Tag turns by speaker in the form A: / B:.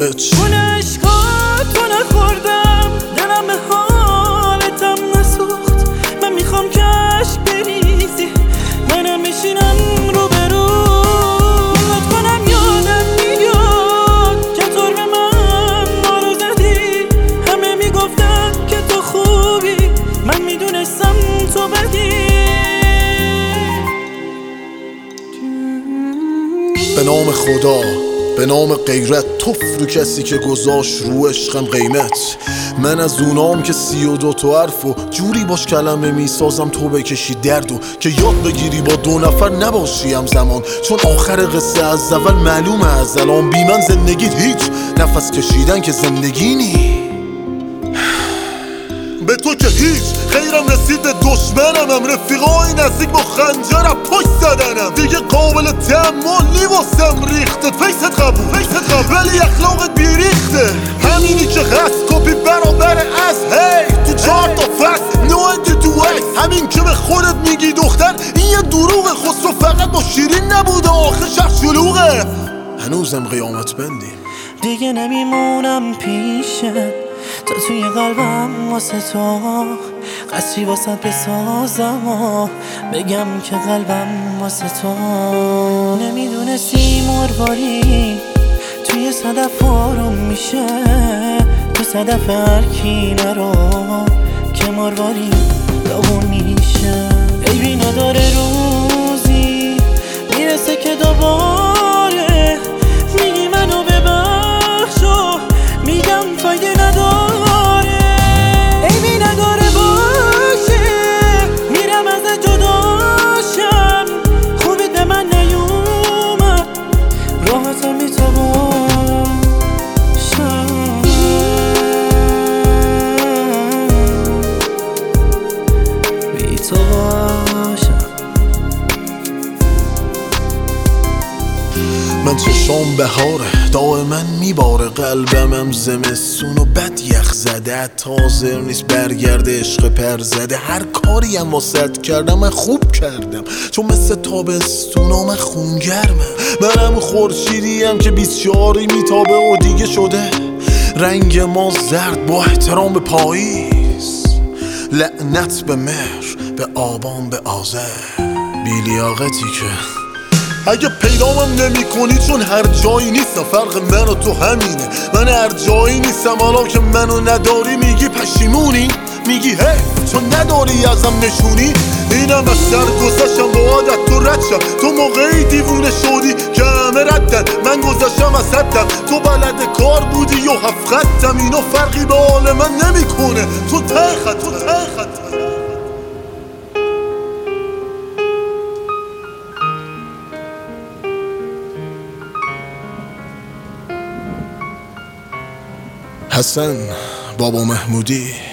A: اون عشقات رو نخوردم، دلم به حالتم نسوخت. من میخوام که عشق بریزی، منم میشینم رو برو. لطف کنم یادم میاد که طور به من ما رو زدی. همه میگفتن که تو خوبی، من میدونستم تو بدی.
B: به نام خدا، به نام غیرت، توف رو کسی که گذاشت رو عشقم قیمت. من از اونام که 32 حرف و جوری باش کلمه میسازم تو بکشی دردو، که یاد بگیری با 2 نفر نباشی همزمان. چون آخر قصه از اول معلومه از الان، بی من زندگیت هیچ، نفس کشیدن که زندگی نی. به تو که هیچ خیرم رسید، به دشمنم رفیقای نزدیک با خنجرم پشت زدنم. دیگه قابل تحمل واسم ریخته، فیست قبول ولی اخلاقت بیریخته. همینی که هست کپی برابر از هی تو 4 تا فصل نوعی تو ویس. همین که به خودت میگی دختر این یه دروغه، خسرو فقط با شیرین نبوده، آخر شب شلوغه. هنوزم قیامت بندیم،
A: دیگه نمیمونم پیشت، تو توی قلبم واسه تو قصری واسه بسازم و بگم که قلبم واسه تو. نمیدونستی مرواری توی صدف آروم میشه، تو صدف هر کی نرو که مرواری داغون میشه. عیبی نداره روزی میرسه که دوباره میگی منو ببخش و میگم فایده نداره. عیبی نداره باشه میرم از جداشم، خوبی به من نیومد راحتم میتوان بی تو باشم.
B: من چشام بهاره دائما میباره، قلبمم زمستون و بد یخ زده. حاضر نیست برگرده عشق پر زده. هر کاری هم واسط کردم من خوب کردم، چون مثل تابستونا من خونگرمم. منم خورشیدیم که 24 میتابه و دیگه شده رنگ ما زرد با احترام به پاییز. لعنت به مهر، به آبان، به آذر، بی‌لیاقتی که اگه پیدامم نمی کنی، چون هر جایی نیستم. فرق من و تو همینه، من هر جایی نیستم. حالا که منو نداری میگی پشیمونی، میگی هی چون نداری ازم نشونی. اینم از سر گذشتم با عادت تو ردشم. تو موقعی دیوونه شدی که همه ردن، من گذشتم از حدم. تو بلد کار بودی و 7 خطم، اینو فرقی به حال من نمی کنه. تو ته خط حسن بابا محمودی.